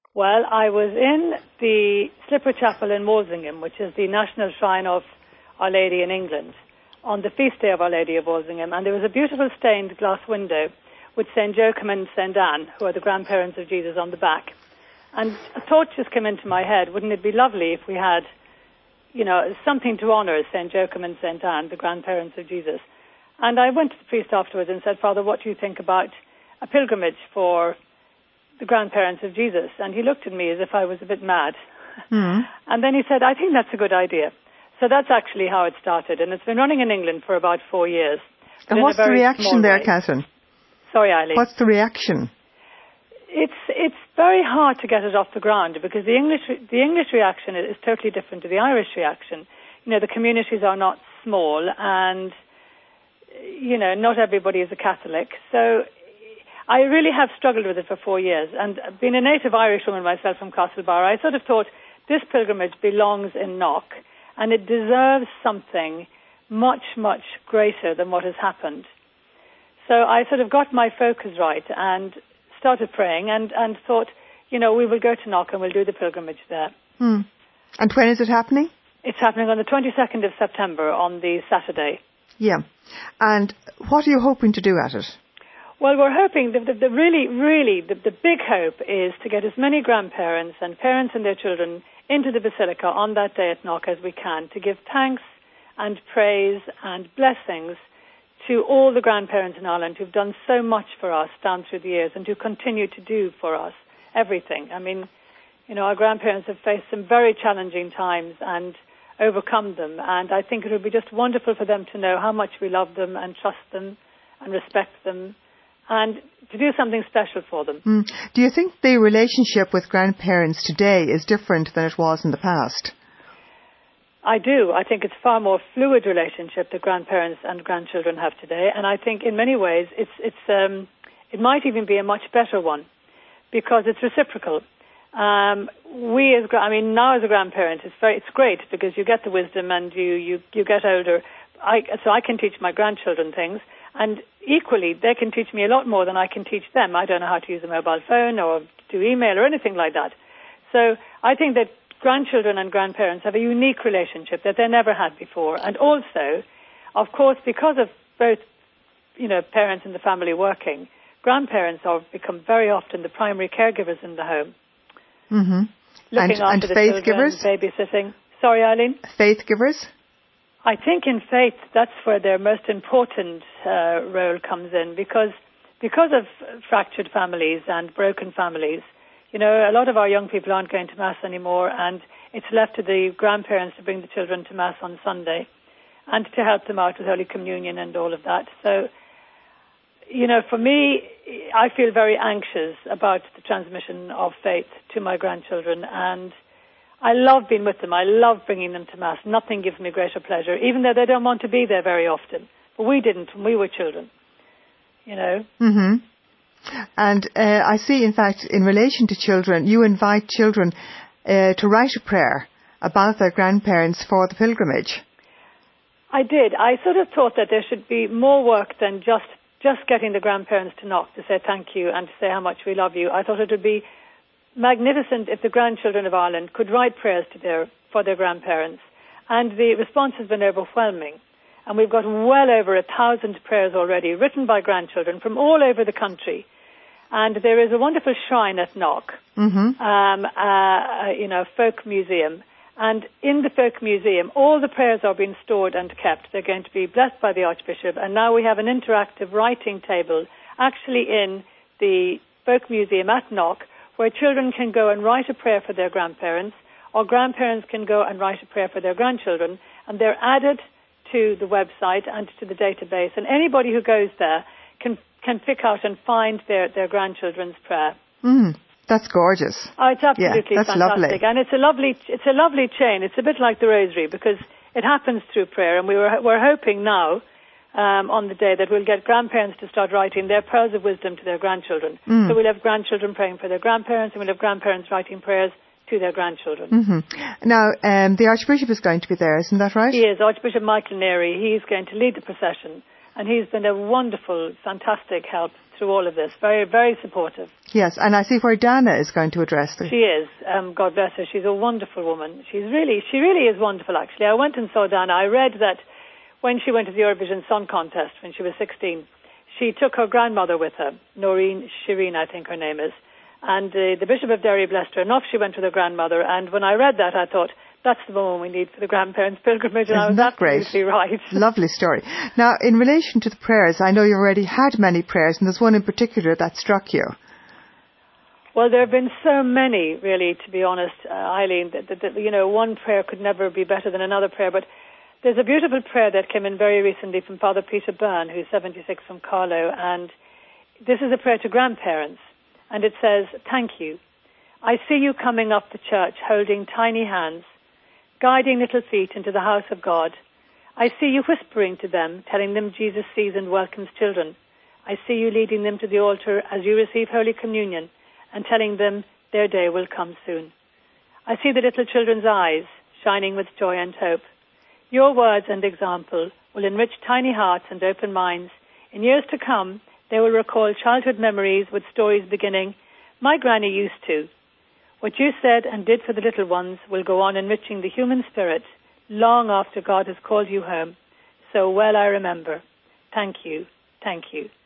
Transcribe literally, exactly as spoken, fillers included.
Well, I was in the Slipper Chapel in Walsingham, which is the national shrine of Our Lady in England, on the feast day of Our Lady of Walsingham, and there was a beautiful stained glass window with Saint Joachim and Saint Anne, who are the grandparents of Jesus, on the back. And a thought just came into my head, wouldn't it be lovely if we had, you know, something to honour Saint Joachim and Saint Anne, the grandparents of Jesus. And I went to the priest afterwards and said, Father, what do you think about a pilgrimage for the grandparents of Jesus? And he looked at me as if I was a bit mad. Mm. And then he said, I think that's a good idea. So that's actually how it started. And it's been running in England for about four years. And what's the reaction there, Catherine? Sorry, Eileen. What's the reaction? It's it's very hard to get it off the ground because the English the English reaction is totally different to the Irish reaction. You know, the communities are not small, and you know, not everybody is a Catholic. So I really have struggled with it for four years. And being a native Irish woman myself from Castlebar, I sort of thought this pilgrimage belongs in Knock, and it deserves something much, much greater than what has happened. So I sort of got my focus right and started praying and, and thought, you know, we will go to Knock and we'll do the pilgrimage there. Hmm. And when is it happening? It's happening on the twenty-second of September, on the Saturday. Yeah. And what are you hoping to do at it? Well, we're hoping, the, the, the really, really, the, the big hope is to get as many grandparents and parents and their children into the Basilica on that day at Knock as we can, to give thanks and praise and blessings to all the grandparents in Ireland who've done so much for us down through the years and who continue to do for us everything. I mean, you know, our grandparents have faced some very challenging times and overcome them, and I think it would be just wonderful for them to know how much we love them and trust them and respect them, and to do something special for them. Mm. Do you think the relationship with grandparents today is different than it was in the past? I do. I think it's a far more fluid relationship that grandparents and grandchildren have today, and I think in many ways it's it's um, it might even be a much better one because it's reciprocal. Um, we as I mean now as a grandparent, it's very it's great because you get the wisdom and you you you get older. I so I can teach my grandchildren things, and equally they can teach me a lot more than I can teach them. I don't know how to use a mobile phone or do email or anything like that. So I think that grandchildren and grandparents have a unique relationship that they never had before. And also, of course, because of both, you know, parents in the family working, grandparents have become very often the primary caregivers in the home. Mm-hmm. Looking and, after and the faith children, givers? babysitting. Sorry, Eileen? Faith givers? I think in faith, that's where their most important uh, role comes in because because of fractured families and broken families. You know, a lot of our young people aren't going to Mass anymore, and it's left to the grandparents to bring the children to Mass on Sunday and to help them out with Holy Communion and all of that. So, you know, for me, I feel very anxious about the transmission of faith to my grandchildren, and I love being with them. I love bringing them to Mass. Nothing gives me greater pleasure, even though they don't want to be there very often. But we didn't when we were children, you know. Mm-hmm. And uh, I see, in fact, in relation to children, you invite children uh, to write a prayer about their grandparents for the pilgrimage. I did. I sort of thought that there should be more work than just, just getting the grandparents to Knock to say thank you and to say how much we love you. I thought it would be magnificent if the grandchildren of Ireland could write prayers to their, for their grandparents. And the response has been overwhelming. And we've got well over a thousand prayers already written by grandchildren from all over the country. And there is a wonderful shrine at Knock, mm-hmm. um, uh, you know, folk museum. And in the folk museum, all the prayers are being stored and kept. They're going to be blessed by the Archbishop. And now we have an interactive writing table actually in the folk museum at Knock, where children can go and write a prayer for their grandparents, or grandparents can go and write a prayer for their grandchildren. And they're added to the website and to the database. And anybody who goes there can can pick out and find their, their grandchildren's prayer. Mm, that's gorgeous. Oh, it's absolutely yeah, that's fantastic. Lovely. And it's a lovely it's a lovely chain. It's a bit like the Rosary because it happens through prayer. And we were we're hoping now um, on the day that we'll get grandparents to start writing their prayers of wisdom to their grandchildren. Mm. So we'll have grandchildren praying for their grandparents, and we'll have grandparents writing prayers to their grandchildren. Mm-hmm. Now, um, the Archbishop is going to be there, isn't that right? He is, Archbishop Michael Neary. He's going to lead the procession. And he's been a wonderful, fantastic help through all of this. Very, very supportive. Yes, and I see where Dana is going to address this. She is. Um, God bless her. She's a wonderful woman. She's really, she really is wonderful, actually. I went and saw Dana. I read that when she went to the Eurovision Song Contest when she was sixteen, she took her grandmother with her, Noreen Shireen, I think her name is. And uh, the Bishop of Derry blessed her, and off she went with her grandmother. And when I read that, I thought, that's the woman we need for the grandparents' pilgrimage. And I was that great? absolutely right. Lovely story. Now, in relation to the prayers, I know you already had many prayers, and there's one in particular that struck you. Well, there have been so many, really, to be honest, uh, Eileen, that, that, that, you know, one prayer could never be better than another prayer. But there's a beautiful prayer that came in very recently from Father Peter Byrne, who's seventy-six, from Carlow. And this is a prayer to grandparents. And it says, thank you. I see you coming up the church holding tiny hands, guiding little feet into the house of God. I see you whispering to them, telling them Jesus sees and welcomes children. I see you leading them to the altar as you receive Holy Communion and telling them their day will come soon. I see the little children's eyes shining with joy and hope. Your words and example will enrich tiny hearts and open minds. In years to come, they will recall childhood memories with stories beginning, my granny used to. What you said and did for the little ones will go on enriching the human spirit long after God has called you home. So well I remember. Thank you. Thank you.